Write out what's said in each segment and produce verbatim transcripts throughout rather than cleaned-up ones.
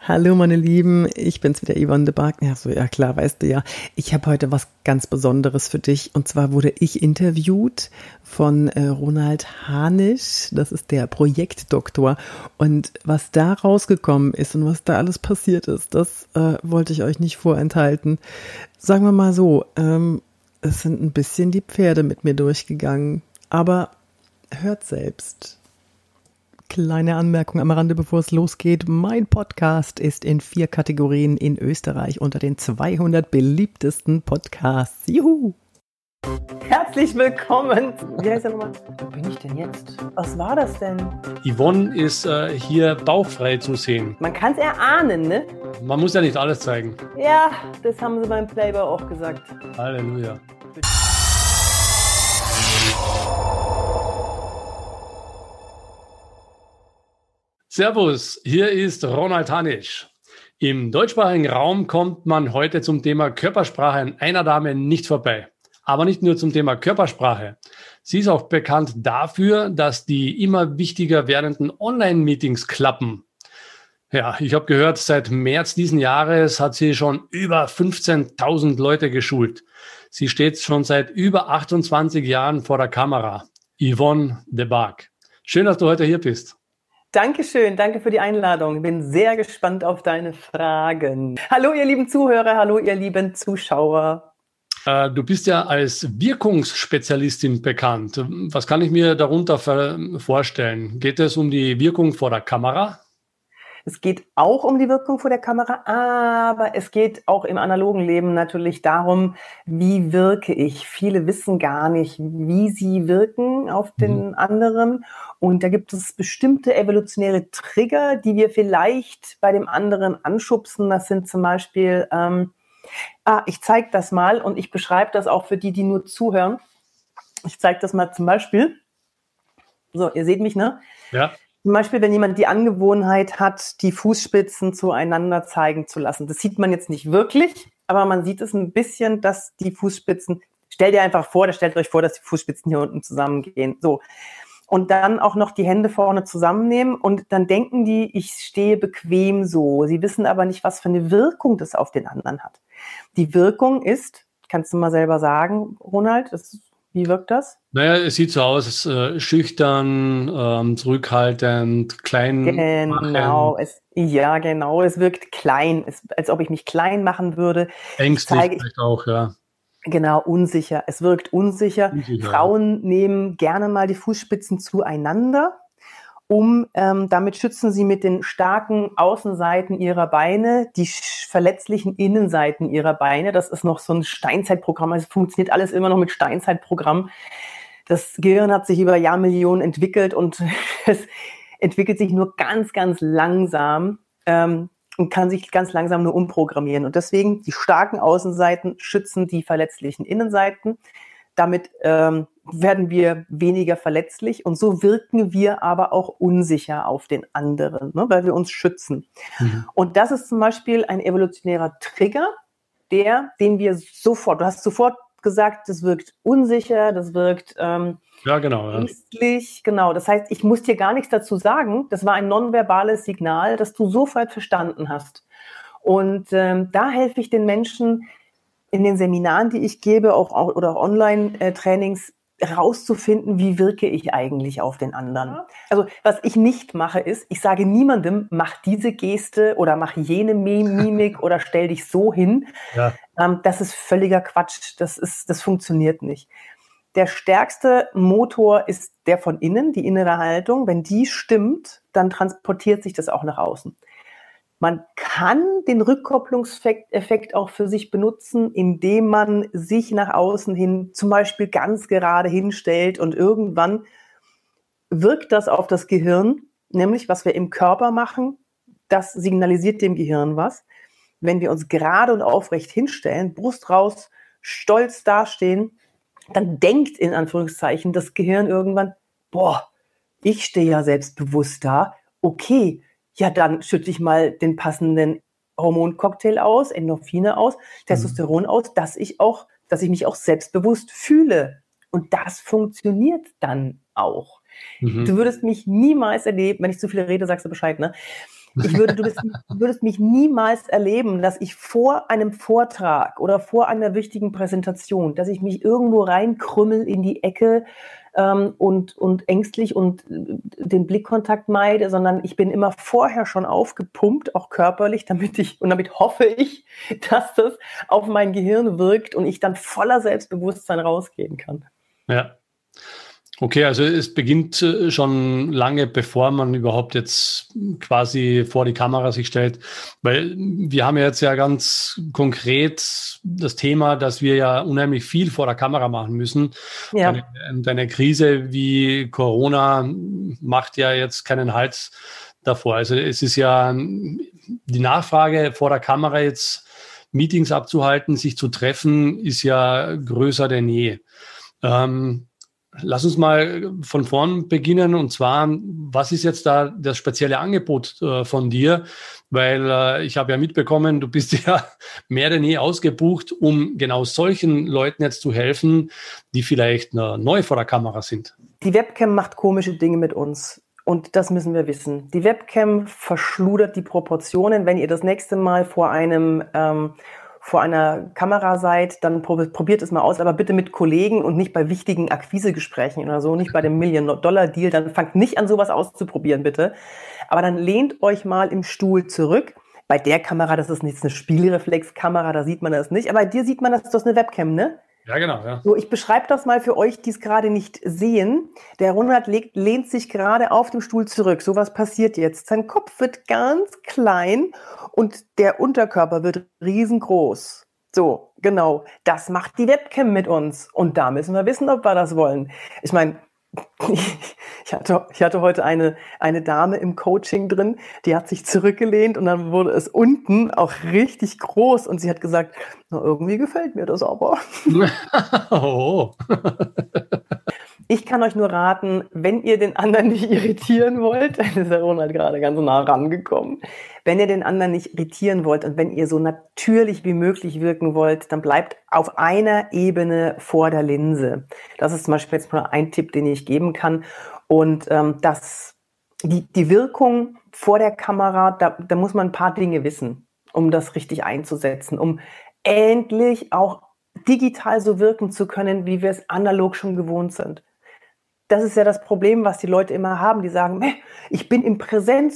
Hallo meine Lieben, ich bin's wieder, Yvonne de Barg. Ja, so, ja klar, weißt du ja. Ich habe heute was ganz Besonderes für dich. Und zwar wurde ich interviewt von äh, Ronald Hanisch. Das ist der Projektdoktor. Und was da rausgekommen ist und was da alles passiert ist, das äh, wollte ich euch nicht vorenthalten. Sagen wir mal so, ähm, es sind ein bisschen die Pferde mit mir durchgegangen. Aber hört selbst. Kleine Anmerkung am Rande, bevor es losgeht. Mein Podcast ist in vier Kategorien in Österreich unter den zweihundert beliebtesten Podcasts. Juhu! Herzlich willkommen. Wie heißt der nochmal? Wo bin ich denn jetzt? Was war das denn? Yvonne ist äh, hier bauchfrei zu sehen. Man kann es erahnen, ne? Man muss ja nicht alles zeigen. Ja, das haben sie beim Playboy auch gesagt. Halleluja. Servus, hier ist Ronald Hanisch. Im deutschsprachigen Raum kommt man heute zum Thema Körpersprache an einer Dame nicht vorbei. Aber nicht nur zum Thema Körpersprache. Sie ist auch bekannt dafür, dass die immer wichtiger werdenden Online-Meetings klappen. Ja, ich habe gehört, seit März diesen Jahres hat sie schon über fünfzehntausend Leute geschult. Sie steht schon seit über achtundzwanzig Jahren vor der Kamera. Yvonne de Barg. Schön, dass du heute hier bist. Dankeschön, danke für die Einladung. Ich bin sehr gespannt auf deine Fragen. Hallo ihr lieben Zuhörer, hallo ihr lieben Zuschauer. Äh, du bist ja als Wirkungsspezialistin bekannt. Was kann ich mir darunter vorstellen? Geht es um die Wirkung vor der Kamera? Es geht auch um die Wirkung vor der Kamera, aber es geht auch im analogen Leben natürlich darum, wie wirke ich. Viele wissen gar nicht, wie sie wirken auf den mhm. anderen. Und da gibt es bestimmte evolutionäre Trigger, die wir vielleicht bei dem anderen anschubsen. Das sind zum Beispiel, ähm, ah, ich zeige das mal und ich beschreibe das auch für die, die nur zuhören. Ich zeige das mal zum Beispiel. So, ihr seht mich, ne? Ja. Zum Beispiel, wenn jemand die Angewohnheit hat, die Fußspitzen zueinander zeigen zu lassen. Das sieht man jetzt nicht wirklich, aber man sieht es ein bisschen, dass die Fußspitzen, stellt ihr einfach vor, stellt euch vor, dass die Fußspitzen hier unten zusammengehen. So. Und dann auch noch die Hände vorne zusammennehmen und dann denken die, ich stehe bequem so. Sie wissen aber nicht, was für eine Wirkung das auf den anderen hat. Die Wirkung ist, kannst du mal selber sagen, Ronald, das, wie wirkt das? Naja, es sieht so aus, äh, schüchtern, ähm, zurückhaltend, klein. Genau, es, ja genau, es wirkt klein, es, als ob ich mich klein machen würde. Ängstlich zeige, vielleicht auch, ja. Genau, unsicher. Es wirkt unsicher. unsicher. Frauen nehmen gerne mal die Fußspitzen zueinander, um ähm, damit schützen sie mit den starken Außenseiten ihrer Beine die verletzlichen Innenseiten ihrer Beine. Das ist noch so ein Steinzeitprogramm. Es funktioniert alles immer noch mit Steinzeitprogramm. Das Gehirn hat sich über Jahrmillionen entwickelt und es entwickelt sich nur ganz, ganz langsam. Ähm, und kann sich ganz langsam nur umprogrammieren. Und deswegen, die starken Außenseiten schützen die verletzlichen Innenseiten. Damit ähm, werden wir weniger verletzlich und so wirken wir aber auch unsicher auf den anderen, ne, weil wir uns schützen. Mhm. Und das ist zum Beispiel ein evolutionärer Trigger, der, den wir sofort, du hast sofort gesagt, das wirkt unsicher, das wirkt ähm, ja, genau, ja. ängstlich, genau. Das heißt, ich muss dir gar nichts dazu sagen. Das war ein nonverbales Signal, das du sofort verstanden hast. Und ähm, da helfe ich den Menschen in den Seminaren, die ich gebe, auch, auch oder auch Online-Trainings, rauszufinden, wie wirke ich eigentlich auf den anderen. Also was ich nicht mache ist, ich sage niemandem, mach diese Geste oder mach jene Mimik oder stell dich so hin. Ja. Ähm, das ist völliger Quatsch. Das ist, das funktioniert nicht. Der stärkste Motor ist der von innen, die innere Haltung. Wenn die stimmt, dann transportiert sich das auch nach außen. Man kann den Rückkopplungseffekt auch für sich benutzen, indem man sich nach außen hin zum Beispiel ganz gerade hinstellt und irgendwann wirkt das auf das Gehirn, nämlich was wir im Körper machen, das signalisiert dem Gehirn was. Wenn wir uns gerade und aufrecht hinstellen, Brust raus, stolz dastehen, dann denkt in Anführungszeichen das Gehirn irgendwann, boah, ich stehe ja selbstbewusst da, okay, ja dann schütte ich mal den passenden Hormoncocktail aus, Endorphine aus, Testosteron mhm. aus, dass ich auch, dass ich mich auch selbstbewusst fühle. Und das funktioniert dann auch. Mhm. Du würdest mich niemals erleben, wenn ich zu viel rede, sagst du Bescheid, ne? Ich würde, du, bist, du würdest mich niemals erleben, dass ich vor einem Vortrag oder vor einer wichtigen Präsentation, dass ich mich irgendwo reinkrümmel in die Ecke ähm, und, und ängstlich und den Blickkontakt meide, sondern ich bin immer vorher schon aufgepumpt, auch körperlich, damit ich, und damit hoffe ich, dass das auf mein Gehirn wirkt und ich dann voller Selbstbewusstsein rausgehen kann. Ja. Okay, also es beginnt schon lange, bevor man überhaupt jetzt quasi vor die Kamera sich stellt, weil wir haben ja jetzt ja ganz konkret das Thema, dass wir ja unheimlich viel vor der Kamera machen müssen. Ja. Eine, eine Krise wie Corona macht ja jetzt keinen Halt davor. Also es ist ja die Nachfrage vor der Kamera jetzt Meetings abzuhalten, sich zu treffen, ist ja größer denn je. Ähm, Lass uns mal von vorn beginnen, und zwar, was ist jetzt da das spezielle Angebot äh, von dir? Weil äh, ich habe ja mitbekommen, du bist ja mehr denn je ausgebucht, um genau solchen Leuten jetzt zu helfen, die vielleicht äh, neu vor der Kamera sind. Die Webcam macht komische Dinge mit uns. Und das müssen wir wissen. Die Webcam verschludert die Proportionen. Wenn ihr das nächste Mal vor einem ähm, vor einer Kamera seid, dann probiert es mal aus, aber bitte mit Kollegen und nicht bei wichtigen Akquisegesprächen oder so, nicht bei dem Million-Dollar-Deal, dann fangt nicht an, sowas auszuprobieren, bitte. Aber dann lehnt euch mal im Stuhl zurück. Bei der Kamera, das ist nicht eine Spielreflexkamera, da sieht man das nicht, aber bei dir sieht man, das ist das eine Webcam, ne? Ja, genau. Ja. So, ich beschreibe das mal für euch, die es gerade nicht sehen. Der Ronald legt, lehnt sich gerade auf dem Stuhl zurück. So was passiert jetzt. Sein Kopf wird ganz klein und der Unterkörper wird riesengroß. So, genau. Das macht die Webcam mit uns. Und da müssen wir wissen, ob wir das wollen. Ich meine, ich hatte, ich hatte heute eine, eine Dame im Coaching drin, die hat sich zurückgelehnt und dann wurde es unten auch richtig groß und sie hat gesagt, na, irgendwie gefällt mir das aber. Oh. Ich kann euch nur raten, wenn ihr den anderen nicht irritieren wollt, dann ist der Ronald gerade ganz nah rangekommen, wenn ihr den anderen nicht irritieren wollt und wenn ihr so natürlich wie möglich wirken wollt, dann bleibt auf einer Ebene vor der Linse. Das ist zum Beispiel jetzt mal ein Tipp, den ich geben kann. Und ähm, das, die, die Wirkung vor der Kamera, da, da muss man ein paar Dinge wissen, um das richtig einzusetzen, um endlich auch digital so wirken zu können, wie wir es analog schon gewohnt sind. Das ist ja das Problem, was die Leute immer haben. Die sagen, ich bin im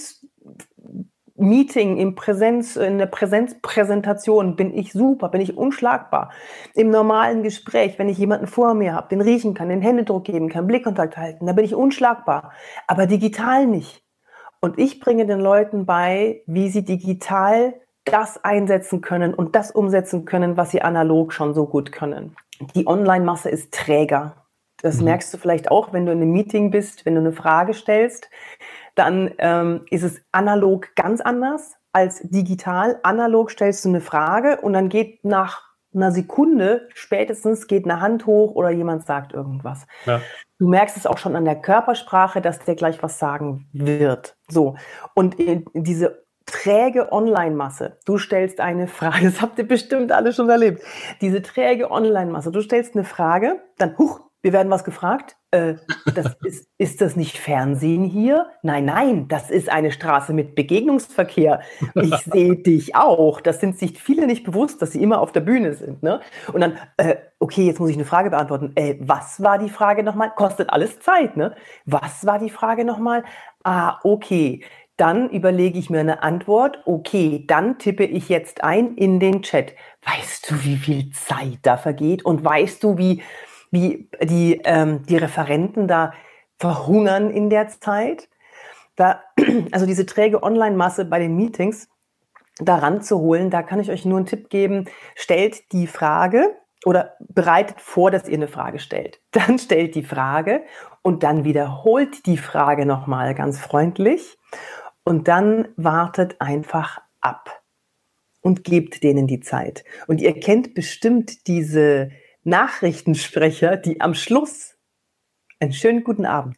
Präsenz-Meeting, im Präsenz, in der Präsenzpräsentation bin ich super, bin ich unschlagbar. Im normalen Gespräch, wenn ich jemanden vor mir habe, den riechen kann, den Händedruck geben kann, Blickkontakt halten, da bin ich unschlagbar. Aber digital nicht. Und ich bringe den Leuten bei, wie sie digital das einsetzen können und das umsetzen können, was sie analog schon so gut können. Die Online-Masse ist träger. Das mhm. merkst du vielleicht auch, wenn du in einem Meeting bist, wenn du eine Frage stellst, dann ähm, ist es analog ganz anders als digital. Analog stellst du eine Frage und dann geht nach einer Sekunde spätestens geht eine Hand hoch oder jemand sagt irgendwas. Ja. Du merkst es auch schon an der Körpersprache, dass der gleich was sagen wird. So. Und diese träge Online-Masse. Du stellst eine Frage, das habt ihr bestimmt alle schon erlebt. Diese träge Online-Masse, du stellst eine Frage, dann, huch, wir werden was gefragt. Äh, das ist, ist das nicht Fernsehen hier? Nein, nein, das ist eine Straße mit Begegnungsverkehr. Ich sehe dich auch. Das sind sich viele nicht bewusst, dass sie immer auf der Bühne sind. Ne? Und dann, äh, okay, jetzt muss ich eine Frage beantworten. Äh, was war die Frage nochmal? Kostet alles Zeit, ne? Was war die Frage nochmal? Ah, okay. Dann überlege ich mir eine Antwort. Okay, dann tippe ich jetzt ein in den Chat. Weißt du, wie viel Zeit da vergeht? Und weißt du, wie wie die, ähm, die Referenten da verhungern in der Zeit. Da, also diese träge Online-Masse bei den Meetings da ranzuholen, da kann ich euch nur einen Tipp geben, stellt die Frage oder bereitet vor, dass ihr eine Frage stellt. Dann stellt die Frage und dann wiederholt die Frage nochmal ganz freundlich und dann wartet einfach ab und gebt denen die Zeit. Und ihr kennt bestimmt diese Nachrichtensprecher, die am Schluss einen schönen guten Abend,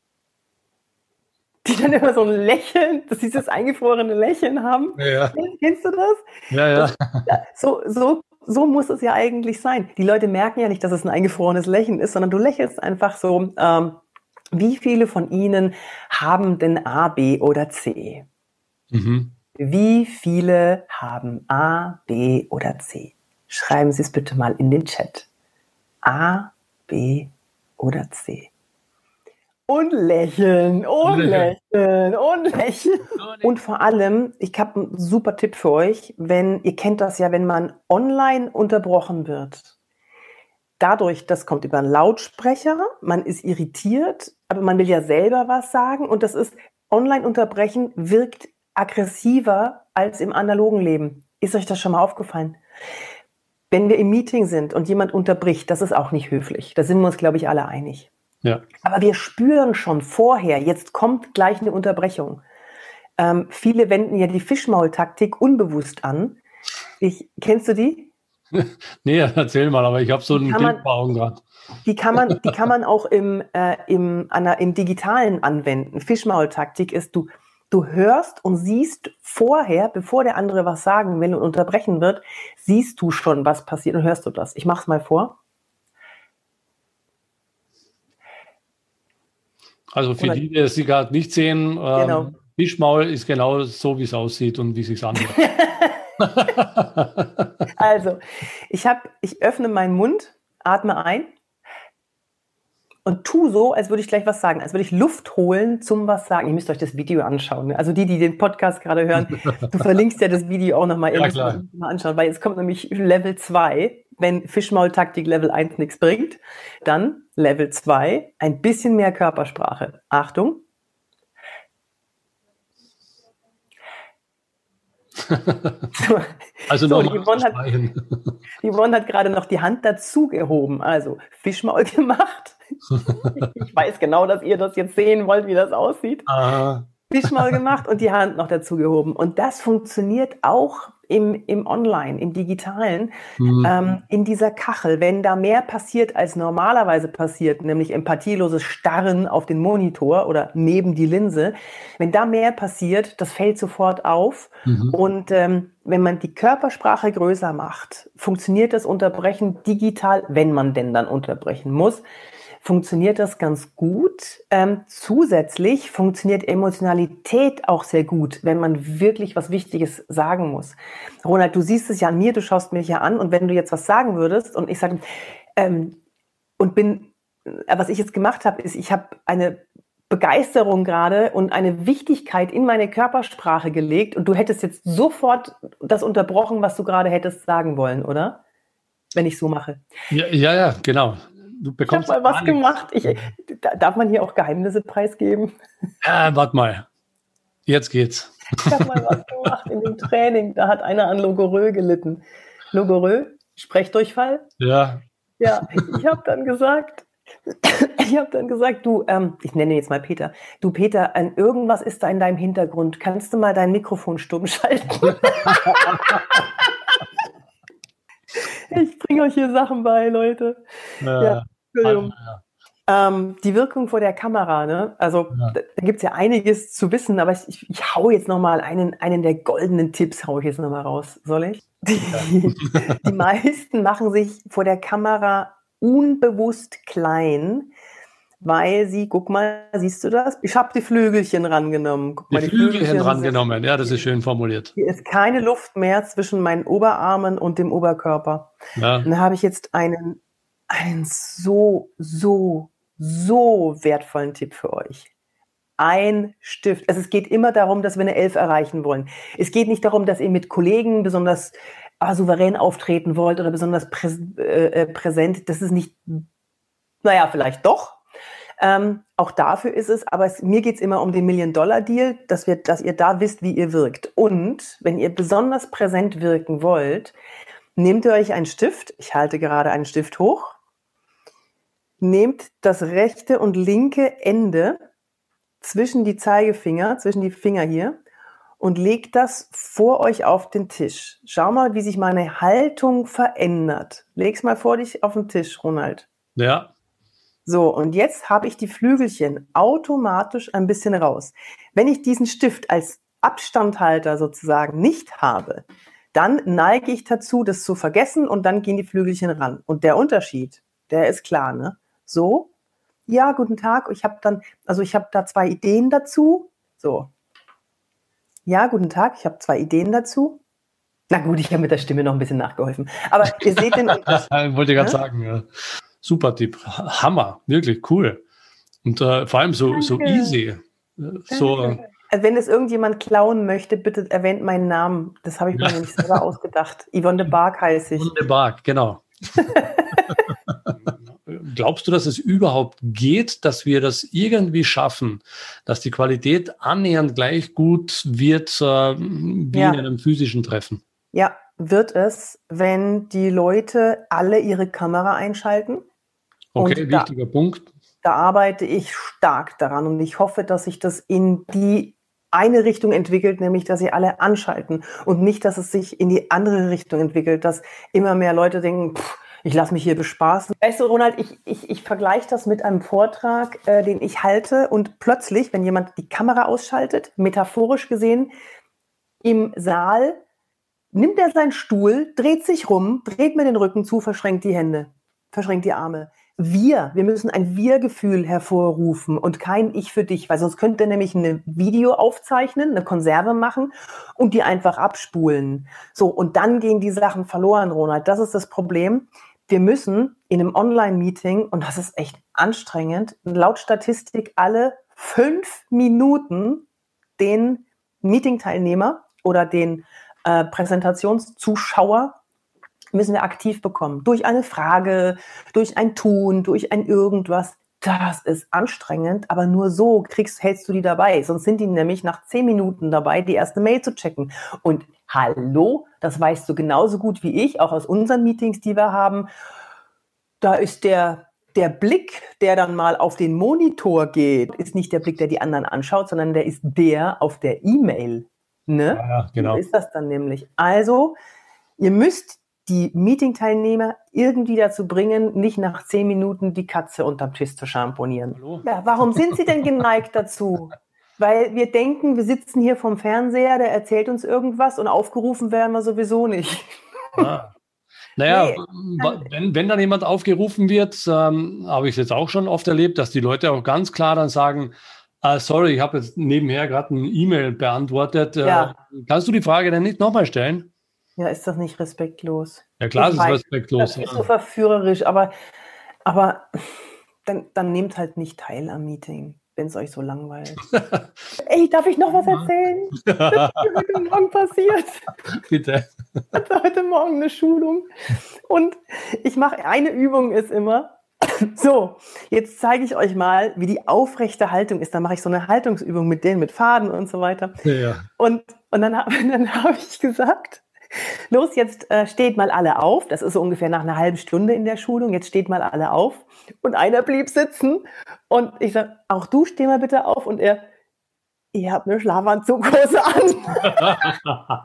die dann immer so ein Lächeln, dass sie dieses eingefrorene Lächeln haben. Ja. Kennst du das? Ja, ja. Das, so, so, so muss es ja eigentlich sein. Die Leute merken ja nicht, dass es ein eingefrorenes Lächeln ist, sondern du lächelst einfach so. Ähm, wie viele von ihnen haben denn A, B oder C? Mhm. Wie viele haben A, B oder C? Schreiben Sie es bitte mal in den Chat. A, B oder C. Und lächeln, und lächeln, und lächeln. Und vor allem, ich habe einen super Tipp für euch, wenn, ihr kennt das ja, wenn man online unterbrochen wird. Dadurch, das kommt über einen Lautsprecher, man ist irritiert, aber man will ja selber was sagen und das ist, online unterbrechen wirkt aggressiver als im analogen Leben. Ist euch das schon mal aufgefallen? Wenn wir im Meeting sind und jemand unterbricht, das ist auch nicht höflich. Da sind wir uns, glaube ich, alle einig. Ja. Aber wir spüren schon vorher, jetzt kommt gleich eine Unterbrechung. Ähm, viele wenden ja die Fischmaultaktik unbewusst an. Ich, kennst du die? Nee, erzähl mal, aber ich habe so Die ein kann Bild man- vor Augen gerade. Die kann man, die kann man auch im, äh, im, an der, im Digitalen anwenden. Fischmaultaktik ist, du, du hörst und siehst vorher, bevor der andere was sagen will und unterbrechen wird, siehst du schon, was passiert und hörst du das. Ich mach's mal vor. Also für Oder- die, die es gerade nicht sehen, Genau. ähm, Fischmaul ist genau so, wie es aussieht und wie es sich anhört. Also, ich hab, ich öffne meinen Mund, atme ein und tu so, als würde ich gleich was sagen, als würde ich Luft holen zum was sagen. Ihr müsst euch das Video anschauen. Ne? Also die, die den Podcast gerade hören, du verlinkst ja das Video auch nochmal. Ihr Ja, müsst klar. mal, mal anschauen, weil jetzt kommt nämlich Level zwei. Wenn Fischmaultaktik Level eins nichts bringt, dann Level zwei, ein bisschen mehr Körpersprache. Achtung. Also So, nochmal die Yvonne hat, sprechen. die Yvonne hat gerade noch die Hand dazu gehoben, also Fischmaul gemacht. Ich weiß genau, dass ihr das jetzt sehen wollt, wie das aussieht. Aha. Fischmaul gemacht und die Hand noch dazu gehoben. Und das funktioniert auch im, im Online, im Digitalen, Hm. ähm, in dieser Kachel. Wenn da mehr passiert, als normalerweise passiert, nämlich empathieloses Starren auf den Monitor oder neben die Linse, wenn da mehr passiert, das fällt sofort auf. Mhm. Und ähm, wenn man die Körpersprache größer macht, funktioniert das Unterbrechen digital, wenn man denn dann unterbrechen muss, funktioniert das ganz gut. Ähm, zusätzlich funktioniert Emotionalität auch sehr gut, wenn man wirklich was Wichtiges sagen muss. Ronald, du siehst es ja an mir, du schaust mich ja an und wenn du jetzt was sagen würdest und ich sage, ähm, und bin, äh, was ich jetzt gemacht habe, ist, ich habe eine Begeisterung gerade und eine Wichtigkeit in meine Körpersprache gelegt und du hättest jetzt sofort das unterbrochen, was du gerade hättest sagen wollen, oder? Wenn ich so mache. Ja, ja, ja, genau. Du Ich bekommst habe mal was gar nichts. gemacht. Ich, da- darf man hier auch Geheimnisse preisgeben? Äh, warte mal. Jetzt geht's. Ich habe mal was gemacht in dem Training. Da hat einer an Logorö gelitten. Logorö, Sprechdurchfall. Ja. Ja, ich habe dann gesagt, ich habe dann gesagt, du, ähm, ich nenne ihn jetzt mal Peter. Du Peter, an irgendwas ist da in deinem Hintergrund. Kannst du mal dein Mikrofon stumm schalten? Ich bringe euch hier Sachen bei, Leute. Äh, Ja, Entschuldigung. ja. Ähm, die Wirkung vor der Kamera, ne? Also Ja. da, da gibt es ja einiges zu wissen, aber ich, ich, ich hau jetzt nochmal einen, einen der goldenen Tipps, hau ich jetzt nochmal raus. Soll ich? Die, die meisten machen sich vor der Kamera unbewusst klein, weil sie, guck mal, siehst du das? Ich habe die Flügelchen rangenommen. Guck Die mal, Flügelchen sind- rangenommen. Ja, das ist schön formuliert. Hier ist keine Luft mehr zwischen meinen Oberarmen und dem Oberkörper. Ja. Und da habe ich jetzt einen, einen so, so, so wertvollen Tipp für euch. Ein Stift. Also es geht immer darum, dass wir eine Elf erreichen wollen. Es geht nicht darum, dass ihr mit Kollegen besonders ah, souverän auftreten wollt oder besonders präs äh, präsent. Das ist nicht, naja, vielleicht doch. Ähm, auch dafür ist es, aber es, mir geht es immer um den Million-Dollar-Deal, dass, wir, dass ihr da wisst, wie ihr wirkt. Und wenn ihr besonders präsent wirken wollt, nehmt ihr euch einen Stift, ich halte gerade einen Stift hoch, nehmt das rechte und linke Ende zwischen die Zeigefinger, zwischen die Finger hier und legt das vor euch auf den Tisch. Schau mal, wie sich meine Haltung verändert. Leg's mal vor dich auf den Tisch, Ronald. Ja. So, und jetzt habe ich die Flügelchen automatisch ein bisschen raus. Wenn ich diesen Stift als Abstandhalter sozusagen nicht habe, dann neige ich dazu, das zu vergessen und dann gehen die Flügelchen ran. Und der Unterschied, der ist klar, ne? So, ja, guten Tag, ich habe dann, also ich habe da zwei Ideen dazu. So. Ja, guten Tag, ich habe zwei Ideen dazu. Na gut, ich habe mit der Stimme noch ein bisschen nachgeholfen. Aber ihr seht den Unterschied. Wollte ich gerade Ne? sagen, ja. Super Tipp. Hammer, wirklich cool. Und äh, vor allem so, so Danke. easy. So, Danke. Also wenn es irgendjemand klauen möchte, bitte erwähnt meinen Namen. Das habe ich mir Ja. nämlich selber ausgedacht. Yvonne de Barg heiße ich. wunderbar, genau. Glaubst du, dass es überhaupt geht, dass wir das irgendwie schaffen, dass die Qualität annähernd gleich gut wird äh, wie Ja. in einem physischen Treffen? Ja, wird es, wenn die Leute alle ihre Kamera einschalten. Okay, Und da, wichtiger Punkt. da arbeite ich stark daran und ich hoffe, dass sich das in die eine Richtung entwickelt, nämlich dass sie alle anschalten und nicht, dass es sich in die andere Richtung entwickelt, dass immer mehr Leute denken, pff, ich lasse mich hier bespaßen. Weißt du, Ronald, ich, ich, ich vergleiche das mit einem Vortrag, äh, den ich halte und plötzlich, wenn jemand die Kamera ausschaltet, metaphorisch gesehen, im Saal nimmt er seinen Stuhl, dreht sich rum, dreht mir den Rücken zu, verschränkt die Hände, verschränkt die Arme. Wir, wir müssen ein Wir-Gefühl hervorrufen und kein Ich für dich, weil sonst könnt ihr nämlich ein Video aufzeichnen, eine Konserve machen und die einfach abspulen. So, und dann gehen die Sachen verloren, Ronald. Das ist das Problem. Wir müssen in einem Online-Meeting, und das ist echt anstrengend, laut Statistik alle fünf Minuten den Meeting-Teilnehmer oder den äh, Präsentationszuschauer müssen wir aktiv bekommen. Durch eine Frage, durch ein Tun, durch ein irgendwas. Das ist anstrengend, aber nur so kriegst, hältst du die dabei. Sonst sind die nämlich nach zehn Minuten dabei, die erste Mail zu checken. Und hallo, das weißt du genauso gut wie ich, auch aus unseren Meetings, die wir haben. Da ist der, der Blick, der dann mal auf den Monitor geht, ist nicht der Blick, der die anderen anschaut, sondern der ist der auf der E-Mail. Ne? Ja, ja, genau. So ist das dann nämlich. Also, ihr müsst die Meeting-Teilnehmer irgendwie dazu bringen, nicht nach zehn Minuten die Katze unterm Tisch zu schamponieren. Hallo? Ja, warum sind sie denn geneigt dazu? Weil wir denken, wir sitzen hier vorm Fernseher, der erzählt uns irgendwas und aufgerufen werden wir sowieso nicht. Ah. Naja, Nee. wenn, wenn dann jemand aufgerufen wird, ähm, habe ich es jetzt auch schon oft erlebt, dass die Leute auch ganz klar dann sagen, ah, sorry, ich habe jetzt nebenher gerade eine E-Mail beantwortet. Ja. Äh, kannst du die Frage denn nicht nochmal stellen? Ja, ist das nicht respektlos? Ja klar, Ich das ist weiß, respektlos. Das ist Ja. so verführerisch, aber, aber dann, dann nehmt halt nicht teil am Meeting, wenn es euch so langweilt. Ey, darf ich noch was erzählen? Das ist mir heute Morgen passiert. Bitte. Ich hatte heute Morgen eine Schulung und ich mache, eine Übung ist immer, so, jetzt zeige ich euch mal, wie die aufrechte Haltung ist. Dann mache ich so eine Haltungsübung mit denen, mit Faden und so weiter. Ja. Und, und dann, dann habe ich gesagt, los, jetzt äh, steht mal alle auf. Das ist so ungefähr nach einer halben Stunde in der Schulung. Jetzt steht mal alle auf. Und einer blieb sitzen. Und ich sage, auch du, steh mal bitte auf. Und er, ihr habt eine Schlafanzughose an.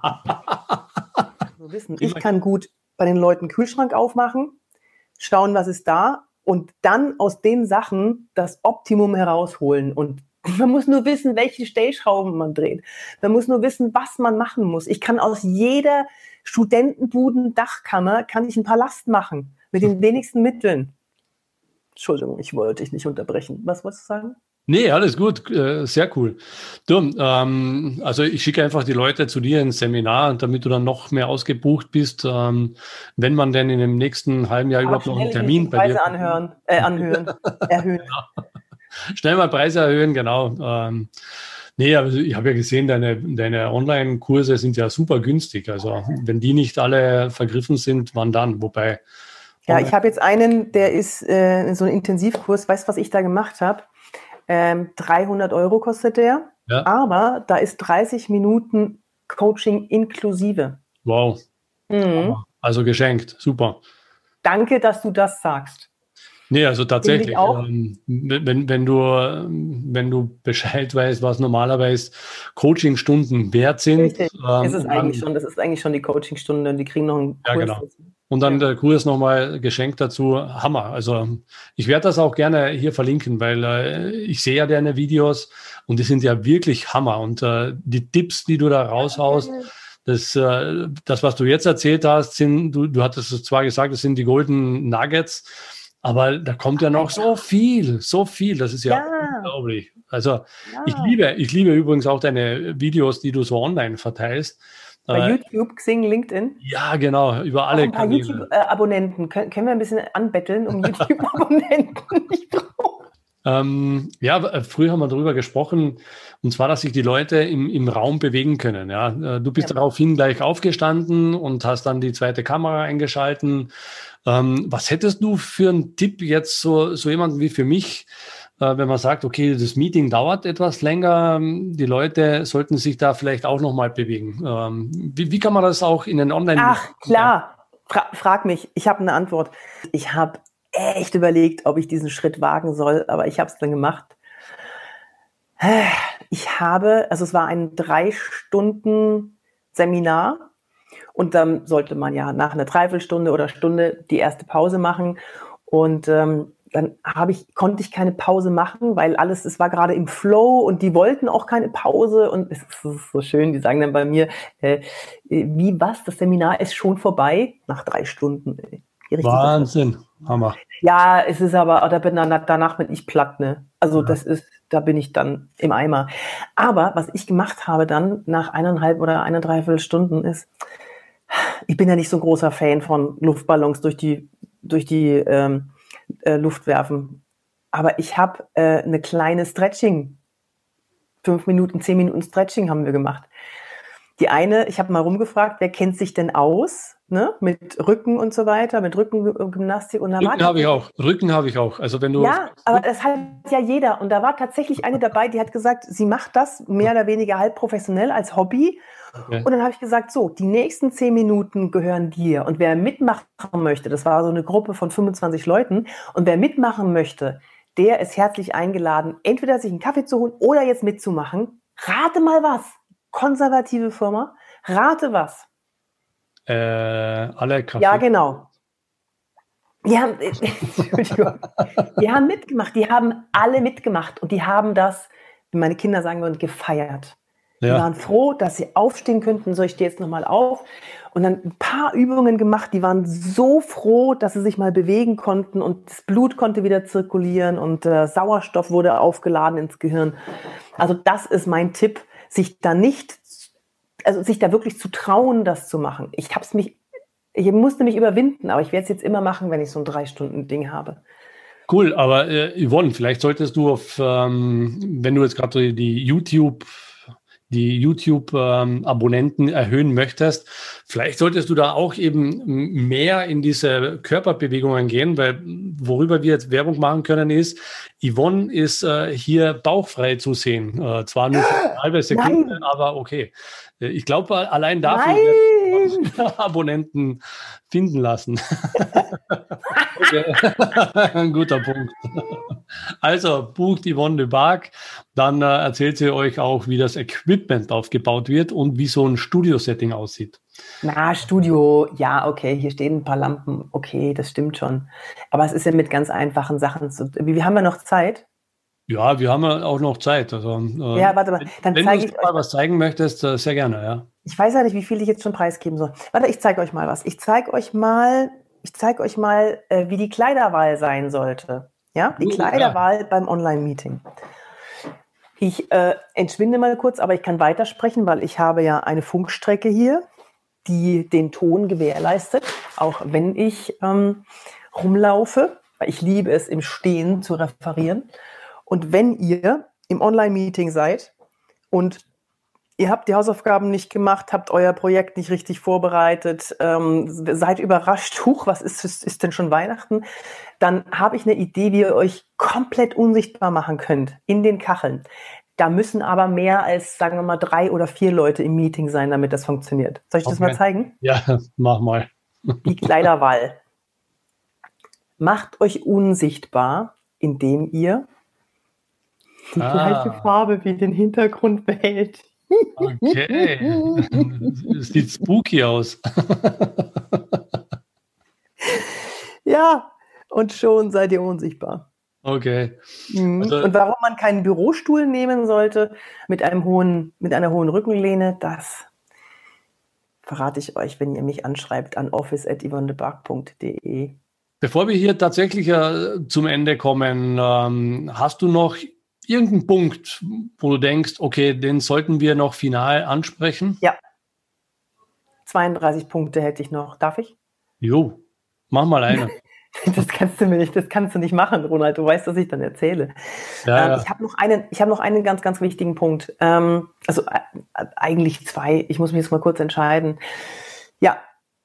So wissen, ich kann gut bei den Leuten Kühlschrank aufmachen, schauen, was ist da. Und dann aus den Sachen das Optimum herausholen. Und man muss nur wissen, welche Stellschrauben man dreht. Man muss nur wissen, was man machen muss. Ich kann aus jeder Studentenbuden-Dachkammer kann ich einen Palast machen. Mit den wenigsten Mitteln. Entschuldigung, ich wollte dich nicht unterbrechen. Was wolltest du sagen? Nee, alles gut, äh, sehr cool. Du, ähm, also ich schicke einfach die Leute zu dir ins Seminar, damit du dann noch mehr ausgebucht bist, ähm, wenn man denn in dem nächsten halben Jahr Aber überhaupt noch einen schnell Termin die bei dir Preise anhören, äh, anhören, erhöhen. Schnell mal Preise erhöhen, genau. Ähm, nee, aber ich habe ja gesehen, deine, deine Online-Kurse sind ja super günstig. Also wenn die nicht alle vergriffen sind, wann dann? Wobei. Ja, ich habe jetzt einen, der ist äh, so ein Intensivkurs. Weißt du, was ich da gemacht habe? Ähm, dreihundert Euro kostet der, Ja. aber da ist dreißig Minuten Coaching inklusive. Wow. Mhm. Also geschenkt, super. Danke, dass du das sagst. Nee, also tatsächlich, auch. Ähm, wenn, wenn, du, wenn du Bescheid weißt, was normalerweise Coachingstunden wert sind. Richtig. Ähm, ist es eigentlich schon, das ist eigentlich schon die Coachingstunde und die kriegen noch einen ja, Kurs genau. dazu. Und dann Ja. der Kurs nochmal geschenkt dazu. Hammer. Also ich werde das auch gerne hier verlinken, weil äh, ich sehe ja deine Videos und die sind ja wirklich Hammer. Und äh, die Tipps, die du da raushaust, das, äh, das, was du jetzt erzählt hast, sind, du, du hattest es zwar gesagt, das sind die Golden Nuggets, Aber da kommt ja noch so viel, so viel. Das ist ja, Ja, unglaublich. Also ich ja. liebe, ich liebe übrigens auch deine Videos, die du so online verteilst. Bei Äh, YouTube, Xing, LinkedIn. ja, genau, über Auch alle ein paar Kanäle. YouTube-Abonnenten. Können, können wir ein bisschen anbetteln um YouTube-Abonnenten? Ich brauche. Ähm, ja, äh, früher haben wir darüber gesprochen, und zwar, dass sich die Leute im, im Raum bewegen können. Ja, Äh, du bist Ja. daraufhin gleich aufgestanden und hast dann die zweite Kamera eingeschalten. Ähm, was hättest du für einen Tipp jetzt so, so jemanden wie für mich, äh, wenn man sagt, okay, das Meeting dauert etwas länger, ähm, die Leute sollten sich da vielleicht auch nochmal bewegen. Ähm, wie, wie kann man das auch in den Ach, Online-Meeting ein? klar. Fra frag mich. Ich habe eine Antwort. Ich habe echt überlegt, ob ich diesen Schritt wagen soll, aber ich habe es dann gemacht. Ich habe, also es war ein drei Stunden Seminar und dann sollte man ja nach einer Dreiviertelstunde oder Stunde die erste Pause machen und ähm, dann habe ich, konnte ich keine Pause machen, weil alles, es war gerade im Flow und die wollten auch keine Pause und es ist so schön, die sagen dann bei mir, äh, wie was, das Seminar ist schon vorbei nach drei Stunden. Ey. Richtig gefreut. Wahnsinn, Hammer. Ja, es ist aber, da bin dann, danach bin ich platt, ne? Also Ja. das ist, da bin ich dann im Eimer. Aber was ich gemacht habe dann nach eineinhalb oder eine Dreiviertelstunden ist, ich bin ja nicht so ein großer Fan von Luftballons durch die, durch die ähm, äh, Luft werfen. Aber ich habe äh, eine kleine Stretching, fünf Minuten, zehn Minuten Stretching haben wir gemacht. Die eine, ich habe mal rumgefragt, wer kennt sich denn aus, ne, mit Rücken und so weiter, mit Rückengymnastik und da war Rücken habe ich tatsächlich, auch. Rücken habe ich auch. Also wenn du ja, aber das hat ja jeder und da war tatsächlich eine dabei, die hat gesagt, sie macht das mehr oder weniger halb professionell als Hobby okay. und dann habe ich gesagt, so, die nächsten zehn Minuten gehören dir und wer mitmachen möchte, das war so eine Gruppe von fünfundzwanzig Leuten und wer mitmachen möchte, der ist herzlich eingeladen, entweder sich einen Kaffee zu holen oder jetzt mitzumachen. Rate mal was. Konservative Firma. Rate was. Äh, alle Ja, Kaffee. genau. Die haben, Entschuldigung, die haben mitgemacht. Die haben alle mitgemacht und die haben das, wie meine Kinder sagen würden, gefeiert. Die Ja, waren froh, dass sie aufstehen könnten. So, ich stehe jetzt nochmal auf. Und dann ein paar Übungen gemacht. Die waren so froh, dass sie sich mal bewegen konnten und das Blut konnte wieder zirkulieren und äh, Sauerstoff wurde aufgeladen ins Gehirn. Also das ist mein Tipp, sich da nicht, also sich da wirklich zu trauen, das zu machen. Ich habe es mich, ich musste mich überwinden, aber ich werde es jetzt immer machen, wenn ich so ein drei Stunden Ding habe. cool. Aber äh, Yvonne, vielleicht solltest du auf, ähm, wenn du jetzt gerade die YouTube, die YouTube-Abonnenten erhöhen möchtest, vielleicht solltest du da auch eben mehr in diese Körperbewegungen gehen, weil worüber wir jetzt Werbung machen können ist, Yvonne ist äh, hier bauchfrei zu sehen. Äh, zwar nur für eine halbe Sekunde, Nein, aber okay. Äh, Ich glaube, allein dafür werden nein. wir Abonnenten finden lassen. Okay, ein guter Punkt. Also bucht Yvonne de Barg, dann äh, erzählt sie euch auch, wie das Equipment aufgebaut wird und wie so ein Studio-Setting aussieht. Na, Studio, ja, okay, hier stehen ein paar Lampen, okay, das stimmt schon. Aber es ist ja mit ganz einfachen Sachen. Zu, wie, wie haben wir noch Zeit? Ja, wir haben ja auch noch Zeit. Also, äh, Ja, warte mal, wenn, dann wenn du zeige uns ich euch mal mal. was zeigen möchtest, äh, sehr gerne, ja. Ich weiß ja nicht, wie viel ich jetzt schon preisgeben soll. Warte, ich zeige euch mal was. Ich zeige euch mal, ich zeige euch mal, äh, wie die Kleiderwahl sein sollte. Ja, die Uh, ja. Kleiderwahl beim Online-Meeting. Ich äh, entschwinde mal kurz, aber ich kann weitersprechen, weil ich habe ja eine Funkstrecke hier, die den Ton gewährleistet, auch wenn ich ähm, rumlaufe, weil ich liebe es, im Stehen zu referieren. Und wenn ihr im Online-Meeting seid und ihr habt die Hausaufgaben nicht gemacht, habt euer Projekt nicht richtig vorbereitet, ähm, seid überrascht, huch, was ist, ist, ist denn schon Weihnachten? Dann habe ich eine Idee, wie ihr euch komplett unsichtbar machen könnt in den Kacheln. Da müssen aber mehr als, sagen wir mal, drei oder vier Leute im Meeting sein, damit das funktioniert. Soll ich das Okay. mal zeigen? Ja, mach mal. Die Kleiderwahl. Macht euch unsichtbar, indem ihr die gleiche Ah, Farbe wie den Hintergrund wählt. okay. Sieht spooky aus. Ja, und schon seid ihr unsichtbar. Okay. Mhm. Also, Und warum man keinen Bürostuhl nehmen sollte mit einem hohen, mit einer hohen Rückenlehne, das verrate ich euch, wenn ihr mich anschreibt an office at yvonnebark punkt de. Bevor wir hier tatsächlich äh, zum Ende kommen, ähm, hast du noch irgendeinen Punkt, wo du denkst, okay, den sollten wir noch final ansprechen? Ja. zweiunddreißig Punkte hätte ich noch. Darf ich? Jo, mach mal eine. Das kannst du mir nicht, das kannst du nicht machen, Ronald. Du weißt, was ich dann erzähle. Ja, ähm, ja. Ich habe noch einen, ich habe noch einen ganz, ganz wichtigen Punkt. Ähm, also äh, eigentlich zwei. Ich muss mich jetzt mal kurz entscheiden. Ja,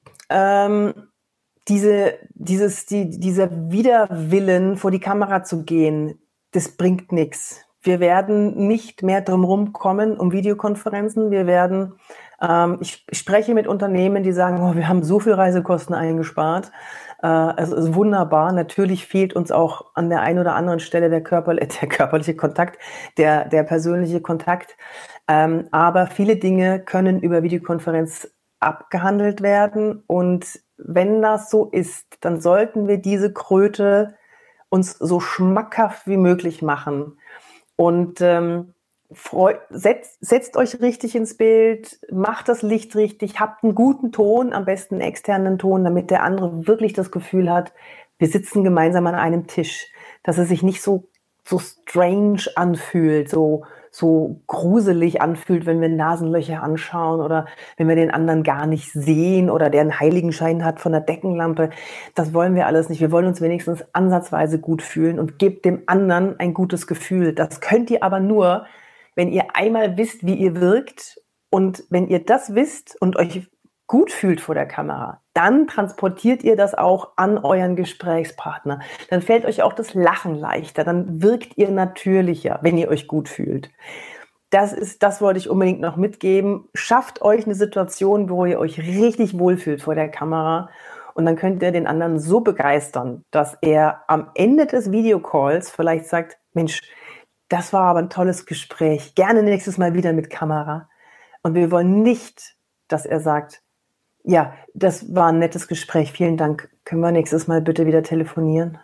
ähm, diese, dieses, die, dieser Widerwillen, vor die Kamera zu gehen, das bringt nichts. Wir werden nicht mehr drumherum kommen um Videokonferenzen. Wir werden, ähm, ich spreche mit Unternehmen, die sagen, oh, wir haben so viel Reisekosten eingespart. Äh, es ist wunderbar. Natürlich fehlt uns auch an der einen oder anderen Stelle der, Körper, der körperliche Kontakt, der, der persönliche Kontakt. Ähm, aber viele Dinge können über Videokonferenz abgehandelt werden. Und wenn das so ist, dann sollten wir diese Kröte uns so schmackhaft wie möglich machen. Und ähm, freu, setzt, setzt euch richtig ins Bild, macht das Licht richtig, habt einen guten Ton, am besten einen externen Ton, damit der andere wirklich das Gefühl hat, wir sitzen gemeinsam an einem Tisch, dass es sich nicht so, so strange anfühlt, so so gruselig anfühlt, wenn wir Nasenlöcher anschauen oder wenn wir den anderen gar nicht sehen oder der einen Heiligenschein hat von der Deckenlampe. Das wollen wir alles nicht. Wir wollen uns wenigstens ansatzweise gut fühlen und gebt dem anderen ein gutes Gefühl. Das könnt ihr aber nur, wenn ihr einmal wisst, wie ihr wirkt, und wenn ihr das wisst und euch gut fühlt vor der Kamera, dann transportiert ihr das auch an euren Gesprächspartner. Dann fällt euch auch das Lachen leichter, dann wirkt ihr natürlicher, wenn ihr euch gut fühlt. Das ist, das wollte ich unbedingt noch mitgeben. Schafft euch eine Situation, wo ihr euch richtig wohlfühlt vor der Kamera, und dann könnt ihr den anderen so begeistern, dass er am Ende des Videocalls vielleicht sagt, Mensch, das war aber ein tolles Gespräch, gerne nächstes Mal wieder mit Kamera. Und wir wollen nicht, dass er sagt, ja, das war ein nettes Gespräch, vielen Dank. Können wir nächstes Mal bitte wieder telefonieren?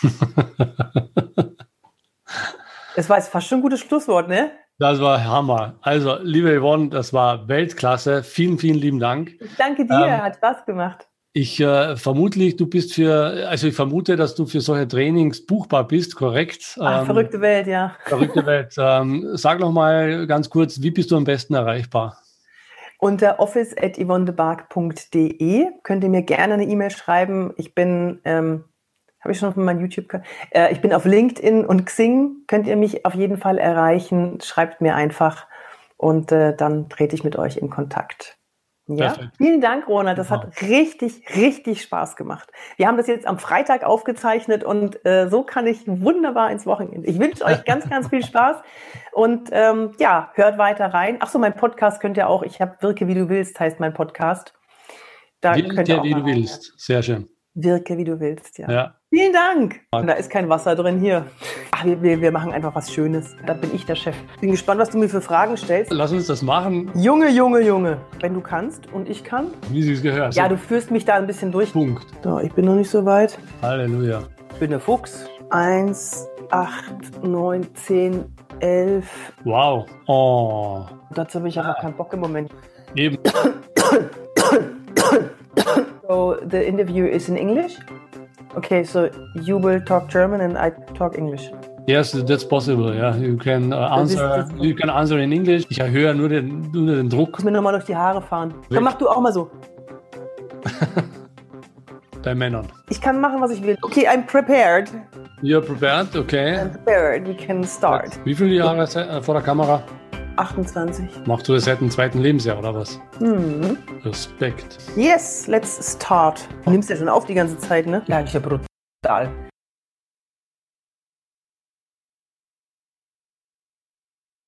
Das war jetzt fast schon ein gutes Schlusswort, ne? Das war Hammer. Also, liebe Yvonne, das war Weltklasse. Vielen, vielen lieben Dank. Ich danke dir, ähm, hat Spaß gemacht. Ich äh, vermutlich, du bist für, also ich vermute, dass du für solche Trainings buchbar bist, korrekt? Ach, ähm, verrückte Welt, ja. Verrückte Welt. Ähm, sag noch mal ganz kurz, wie bist du am besten erreichbar? Unter office at yvonnedebarg punkt de könnt ihr mir gerne eine E-Mail schreiben. Ich bin, ähm, habe ich schon von meinem YouTube, äh, ich bin auf LinkedIn und Xing, könnt ihr mich auf jeden Fall erreichen. Schreibt mir einfach und äh, dann trete ich mit euch in Kontakt. Ja, perfekt. Vielen Dank, Ronald. Das wow. hat richtig, richtig Spaß gemacht. Wir haben das jetzt am Freitag aufgezeichnet und äh, so kann ich wunderbar ins Wochenende. Ich wünsche euch ganz, ganz viel Spaß und ähm, ja, hört weiter rein. Ach so, mein Podcast könnt ihr auch. Ich habe Wirke wie du willst, heißt mein Podcast. Da Wirke könnt ihr auch wie du willst. Sehr schön. Wirke wie du willst, ja. ja. Vielen Dank. Und da ist kein Wasser drin hier. Ach, wir, wir, wir machen einfach was Schönes. Da bin ich der Chef. Bin gespannt, was du mir für Fragen stellst. Lass uns das machen. Junge, Junge, Junge. Wenn du kannst und ich kann. Wie sie es gehört. Ja, du führst mich da ein bisschen durch. Punkt. So, ich bin noch nicht so weit. Halleluja. Ich bin der Fuchs. Eins, acht, neun, zehn, elf. Wow. Oh. Dazu habe ich aber keinen Bock im Moment. Eben. So, the interview is in English? Okay, so you will talk German and I talk English. Yes, that's possible. Yeah, you can uh, answer. You can answer in English. Ich höre nur den, nur den Druck. Ich muss mir nochmal durch die Haare fahren. Dann mach du auch mal so. Bei Männern. Ich kann machen, was ich will. Okay, I'm prepared. You're prepared, okay. I'm prepared. We can start. Wie viele Jahre vor der Kamera? achtundzwanzig. Machst du das seit dem zweiten Lebensjahr oder was? Mhm. Respekt. Yes, let's start. Du nimmst ja schon auf die ganze Zeit, ne? Ja, ich ja brutal.